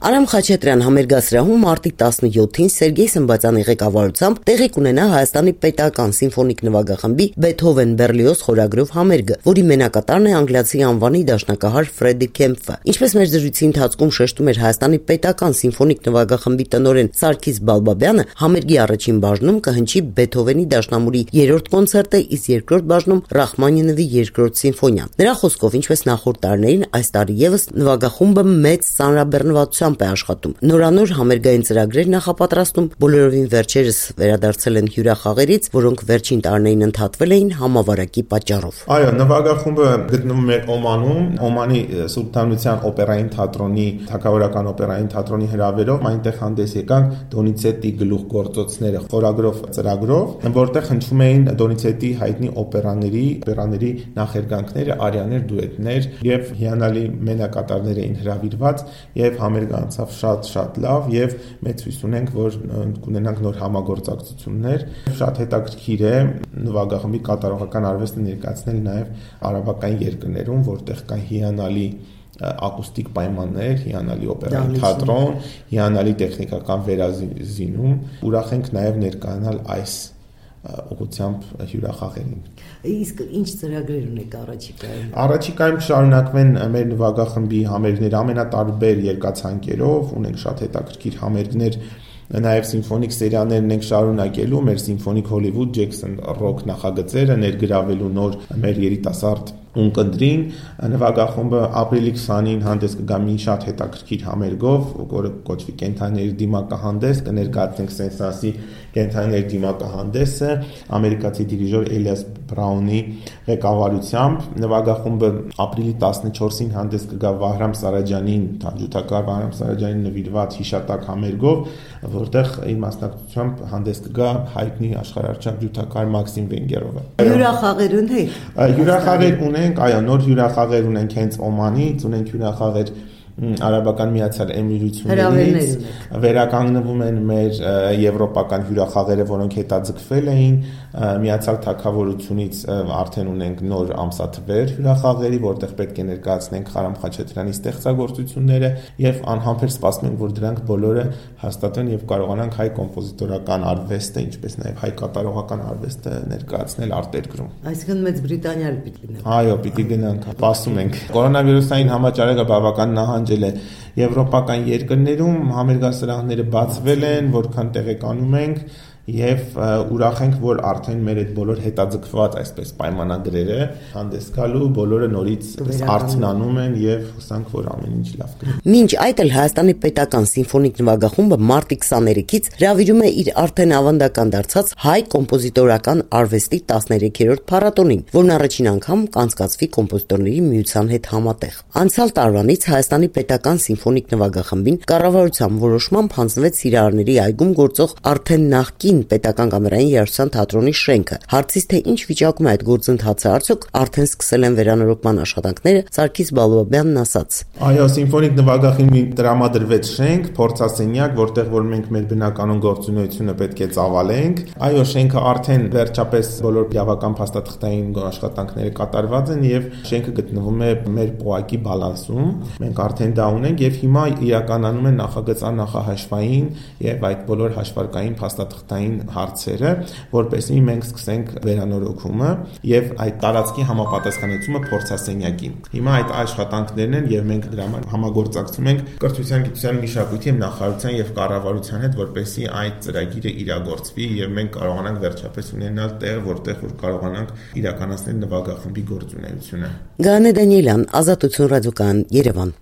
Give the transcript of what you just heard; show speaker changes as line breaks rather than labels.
Արամ Խաչատրյան համերգասրահում մարտի 17-ին Սերգեյ Սմբատյանի ղեկավարությամբ տեղի կունենա Հայաստանի պետական սիմֆոնիկ նվագախմբի Բեթհովեն Բերլիոզ խորագրով համերգը, որի մենակատարն է անգլիացի անվանի դաշնակահար Ֆրեդի Քեմփը։ Ինչպես մեր զրույցի ընթացքում շեշտում էր Հայաստանի պետական սիմֆոնիկ նվագախմբի տնօրեն Սարգիս Բալբաբյանը, համերգի առաջին բաժնում կհնչի Բեթհովենի դաշնամուրի 3-րդ կոնցերտը, իսկ երկրորդ բաժնում Ռախմանինովի 2-րդ սիմֆոնիան։ Նրա խոսքով, ինչպես նախորդ տարիներին, այս տարի եւս նվագախումբը մեծ ծանրաբեռնվածությամբ է աշխատում։ Նորանոր համերգային ծրագրեր նախապատրաստում, բոլորովին վերջերս վերադարձել են հյուրախաղերից, որոնք վերջին տարիներին ընդհատվել էին համավարակի պատճառով։
Այո, նվագախումբը գտնվում է Օմանում, Օմանի Սուլթանության օպերային թատրոնի, Թագավորական օպերային թատրոնի հրավերով, այնտեղ հանդես եկան Դոնիցետի գլուխգործոցները խորագրով ծրագրով, որտեղ հնչում էին Դոնիցետի հայտնի օպերաների նախերգանքները, արիաներ, դուետներ եւ հիանալի մենակատարներ էին հրավիրված եւ համերգը անցավ շատ լավ եւ մեծ հույս ունենք, որ կունենանք նոր համագործակցություններ։ Շատ հետաքրքիր է նվագախմբի կատարողական արվեստը ներկայացնել նաեւ արաբական երկրներում, որտեղ կան հիանալի ակուստիկ պայմաններ, հիանալի օպերային թատրոն, հիանալի տեխնիկական վերազինում։ Ուրախ ենք նաեւ ներկայանալ այս ուղղությամբ հյուրախաղերին։
Իսկ ինչ ծրագրեր ունեք առաջիկայում։
Առաջիկայում կշարունակվեն մեր նվագախմբի համերգները ամենատարբեր երկացանկերով, ունենք շատ հետաքրքիր համերգներ, նաև սիմֆոնիկ սերիաներն ենք շարունակելու, մեր սիմֆոնիկ Հոլիվուդ, Ջեքսոն ռոք նախագծերը ներգրավելու նոր մեր երիտասարդ ունկնդրին։ Նվագախումբը ապրիլի 20-ին հանդես կգա մի շատ հետաքրքիր համերգով, որը կոչվի Կենդանիների դիմակահանդես, կներկայացնենք Սենսասի Կենդանիների դիմակահանդեսը ամերիկացի դիրիժոր Էլիաս Բրաունի ղեկավարությամբ։ Նվագախումբը ապրիլի 14-ին հանդես կգա Վահրամ Սարաջանին, ջութակահար Վահրամ Սարաջանին նվիրված հիշատակ համերգով, որտեղ իր մասնակցությամբ հանդես կգա հայտնի աշխարհարչակ ջութակահար Մաքսիմ Վենգերովը։
Հյուրախաղեր ունեք։
Հյուրախաղեր ունենք, այո, նոր հյուրախաղեր ունենք հենց Օմանից, ունենք հյուրախաղեր Արաբական Միացյալ Էմիրություններից, վերականգնվում են մեր եվրոպական հյուրախաղերը, որոնք հետաձգվել էին, Միացյալ Թագավորությունից արդեն ունենք նոր ամսաթվեր հյուրախաղերի, որտեղ պետք է ներկայացնենք Արամ Խաչատրյանի ստեղծագործությունները եւ անհամբեր սպասում ենք, որ դրանք բոլորը հաստատվեն եւ կարողանանք հայ կոմպոզիտորական արվեստը, ինչպես նաեւ հայ կատարողական արվեստը ներկայացնել արտերկրում։
Այսինքն Մեծ Բրիտանիա պիտի գնանք։
Այո, պիտի գնանք, սպասում ենք։ Կորոնավիրուսային համաճարակը բավական նահանջել է եվրոպական երկրներում, համերգասրահները բացվել են, որքան տեղեկանում ենք եւ ուրախ ենք, որ արդեն մեր այդ բոլոր հետաձգված այսպես պայմանագրերը հանդես գալու, բոլորը նորից արթնանում են եւ հուսանք, որ ամեն ինչ լավ կլինի։
Մինչ այդ էլ Հայաստանի պետական սիմֆոնիկ նվագախումբը մարտի 23-ից հրավիրում է իր արդեն ավանդական դարձած հայ կոմպոզիտորական արվեստի 13-րդ փառատոնին, որն առաջին անգամ կանցկացվի կոմպոզիտորների միության հետ համատեղ։ Անցյալ տարվանից Հայաստանի պետական սիմֆոնիկ նվագախմբին կառավարության որոշմամբ հանձնվեց Սիրահարների այգում գործող արդեն նախկին պետական կամերային երաժշտության թատրոնի շենքը։ Հարցից թե ինչ վիճակում է այդ գործընթացը, արդյոք արդեն սկսել են վերանորոգման աշխատանքները, Սարգիս Բալբաբյանն ասաց.
Այո, սիմֆոնիկ նվագախմբի տրամադրվեց շենք, փորձասենյակ, որտեղ որ մենք մեր բնականոն գործունեությունը պետք է ծավալենք։ Այո, շենքը արդեն վերջապես բոլոր բավական փաստաթղթային աշխատանքները կատարված են եւ շենքը գտնվում է մեր պոակի բալանսում։ Մենք արդեն դա ունենք եւ հիմա իրականանում են նախագծանախահաշվային եւ այդ բոլոր հաշվարկային փաստաթղթային հարցերը, որպեսզի մենք սկսենք վերանորոգումը եւ այդ տարածքի համապատասխանեցումը փորձասենյակին։ Հիմա այդ աշխատանքներն են եւ մենք դրա համար համագործակցում ենք կրթության, գիտության, մշակույթի եւ նախարարության եւ կառավարության հետ, որպեսզի այդ ծրագիրը իրագործվի եւ մենք կարողանանք վերջապես ունենալ տեղ, որտեղ որ կարողանանք իրականացնել նվագախմբի գործունեությունը։
Գաներ Դանիելյան, Ազատություն ռադիոկայան, Երևան։